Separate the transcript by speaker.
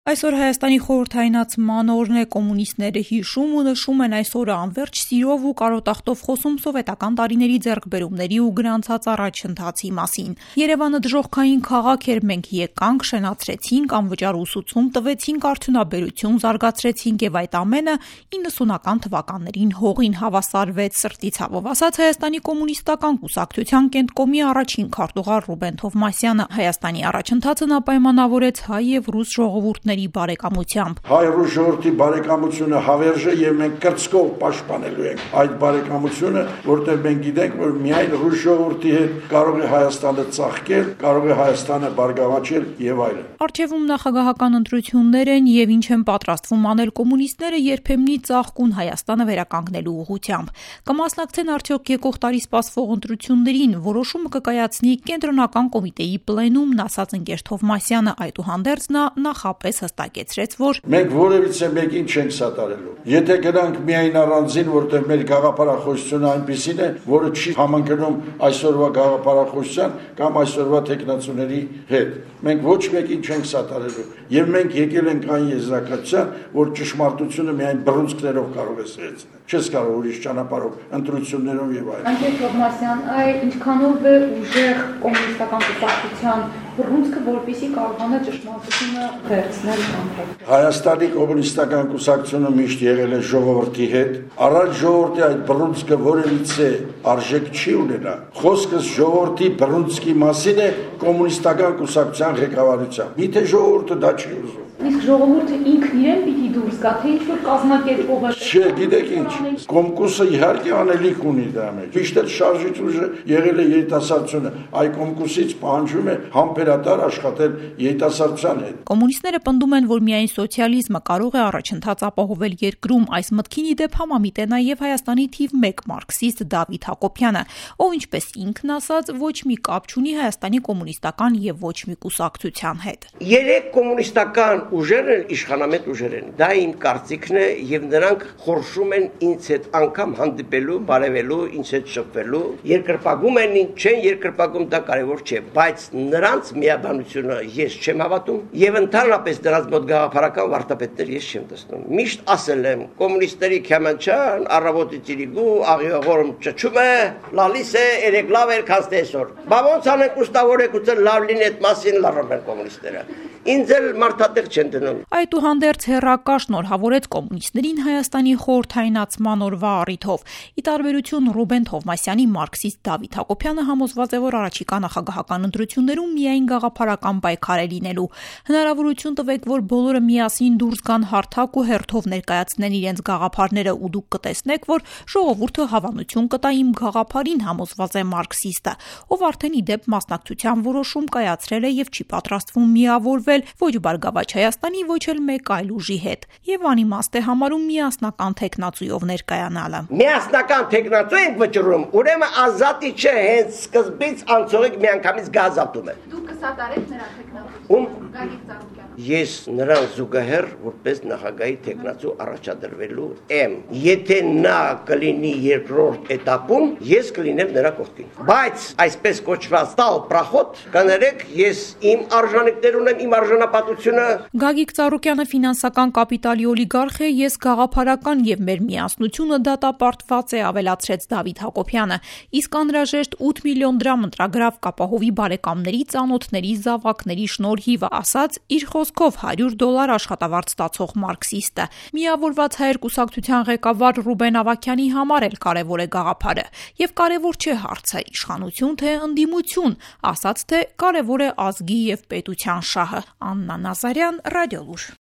Speaker 1: Այսօր Հայաստանի խորհրդայնացման օրն է, կոմունիստները հիշում ու նշում են այս օրը անվերջ սիրով ու կարոտախտով խոսում սովետական տարիների ձեռքբերումների ու գրանցած առաջընթացի մասին։ Երևանը դժոխքային քաղաք էր, մենք եկանք, շենացրեցինք, անվճար ուսուցում տվեցինք, արդյունաբերություն զարգացրեցինք եւ այդ ամենը 90-ական թվականներին հողին հավասարվեց, սրտի ցավով ասաց Հայաստանի կոմունիստական կուսակցության կենտկոմի առաջին քարտուղար Ռուբեն Թովմասյանը։ Հայաստանի առաջընթացը նա պայմանավորեց հայ եւ ռուս ժողովուրդների բարեկամությամբ։
Speaker 2: Հայ-ռուս ժողովրդի բարեկամությունը հավերժ է եւ մենք կրծքով պաշտպանելու ենք այդ բարեկամությունը, որտեղ մենք գիտենք, որ միայն ռուս ժողովրդի հետ կարող է Հայաստանը ծաղկել, կարող է Հայաստանը բարգավաճել եւ այլն։
Speaker 1: Առջևում նախագահական ընտրություններ են եւ ինչ են պատրաստվում անել կոմունիստները երբեմնի ծաղկուն Հայաստանը վերականգնելու ուղղությամբ։ Կմասնակցեն արդյոք եկող տարի սպասվող ընտրություններին, որոշումը կկայացնի կենտրոնական կոմիտեի պլենումն, ասաց ընկեր Թովմասյանը, այդուհանդերձ նա նախապես հստակեցրեց, որ
Speaker 2: մենք որևիցե մեկին չենք սատարելու։ Եթե գնանք միայն առանձին, որտեղ մեր գաղափարախոսությունը այնպիսին է, որը չի համընկնում այսօրվա գաղափարախոսության կամ այսօրվա տեխնացուների հետ։ Մենք ոչ մեկին չենք սատարելու եւ մենք եկել ենք այն եզրակացության, որ ճշմարտությունը միայն բռունցքներով կարող է ստեղծել։ Չես կարող ուրիշ ճանապարհով, ընտրություններով եւ այլն։
Speaker 3: Անկե Թովմասյան, ինչքանով է ուժեղ կոմունիստական կուսակցության բռունցքը, որպեսզի կարողանա ճշմարտությունը վերցնել անդրադառնալ։
Speaker 2: Հայաստանի կոմունիստական կուսակցությունը միշտ եղել է ժողովրդի հետ։ Առանց ժողովրդի այդ բռունցքը որևիցե արժեք չի ունենա։ Խոսքս ժողովրդի բռունցքի մասին է կոմունիստական կուսակցության ղեկավարությամբ։ Միթե ժողովուրդը դա չի ուզում։
Speaker 3: Իսկ ժողովուրդը ինքն իրեն պիտի դուրս գա, թե ինչ-որ կազմակերպող է։
Speaker 2: Չէ, գիտեք ինչ, կոմկուսը իհարկե անելիք ունի դա մեջ։ Միշտ էլ շարժիչ ուժը եղել է երիտասարդությունը, այ կոմկուսից պահանջում է համբերատար աշխատել երիտասարդության հետ։
Speaker 1: Կոմունիստները պնդում են, որ միայն սոցիալիզմը կարող է առաջընթաց ապահովել երկրում, այս մտքին ի դեպ համամիտ է նաև Հայաստանի թիվ 1 մարքսիստ Դավիթ Հակոբյանը, ով ինչպես ինքն ասաց, ոչ մի կապ չունի Հայաստանի կոմունիստական եւ ոչ մի կուսակցության հետ։
Speaker 4: Երեք կոմունիստական ուժերը իշխանամետ ուժեր են։ Դա իմ կարծիքն է եւ նրանք խորշում են ինձ հետ անգամ հանդիպելու, բարևելու, ինձ հետ շփվելու, երկրպագում են, չեն երկրպագում, դա կարևոր չէ, բայց նրանց միաբանությունը ես չեմ հավատում եւ ընդհանրապես դրանց մոտ գաղափարական վարտապետներ ես չեմ տեսնում։ Միշտ ասել եմ, կոմունիստների քամանչան, առավոտից իրիգու, աղիողորում ճճում է, լալիս է, երեք լավ էր քան տեսօր։ Բա ոնց անենք ուստավորեք ու լավ լինի այդ մասին լարում են կոմունիստները։ Ինձ էլ մարդատեղ չեն դնում։
Speaker 1: Այդուհանդերձ հերրակա շնորհավորեց կոմունիստներին Հայաստանի խորհրդայնացման օրվա առիթով։ Ի տարբերություն Ռուբեն Թովմասյանի մարքսիստ Դավիթ Հակոբյանը համոզված է, որ առաջիկա նախագահական ընտրություններում միայն գաղափարական պայքար է լինելու։ Հնարավորություն տվեք, որ բոլորը միասին դուրս գան հարթակ ու հերթով ներկայացնեն իրենց գաղափարները ու դուք կտեսնեք, որ ժողովուրդը հավանություն կտա իմ գաղափարին, համոզված է մարքսիստը, ով արդեն ի դեպ մասնակցության որոշում կայացրել է եւ չի պատրաստվում միավորվել ոչ Բարգավաճ Հայաստանի, ոչ էլ մեկ այլ ուժի հետ եւ անիմաստ է համարում միասնական տեխնացուով ներկայանալը։
Speaker 4: Միասնական տեխնացու ենք վճռում, ուրեմն ազատի չէ, հենց սկզբից անցողիկ միանգամից գազատում է։
Speaker 3: Դուք կսատարեք նրա տեխնացուն։ Գագիկ Ծառուկյան։
Speaker 4: Ես նրան զուգահեռ որպես նախագահի տեխնացու առաջադրվելու եմ։ Եթե նա կլինի երկրորդ этаպում, ես կլինեմ նրա կողքին։ Բայց այսպես կոչված տալ պրախոտ, կներեք, ես իմ արժանինքներ ունեմ, իմ արժանապատվությունը։
Speaker 1: Գագիկ Ծառուկյանը ֆինանսական կապիտալի օլիգարխ է, ես գաղափարական եւ մեր միասնությունը դատապարտված է, ավելացրեց Դավիթ Հակոբյանը։ Իսկ անհրաժեշտ 8 միլիոն դրամ ընտրագրավ կապահովի բարեկամների, ծանոթների, զավակների շնորհիվ, ասաց իր խոսքով $100 աշխատավարձ ստացող մարքսիստը։ Միավորված հայեր կուսակցության ղեկավար Ռուբեն Ավագյանի համար էլ կարևոր է գաղափարը եւ կարևոր չէ հարցը իշխանություն թե ընդդիմություն, ասաց թե կարևոր է ազգի եւ պետության շահը։ Աննա Նազարյան, Ռադիոլուր։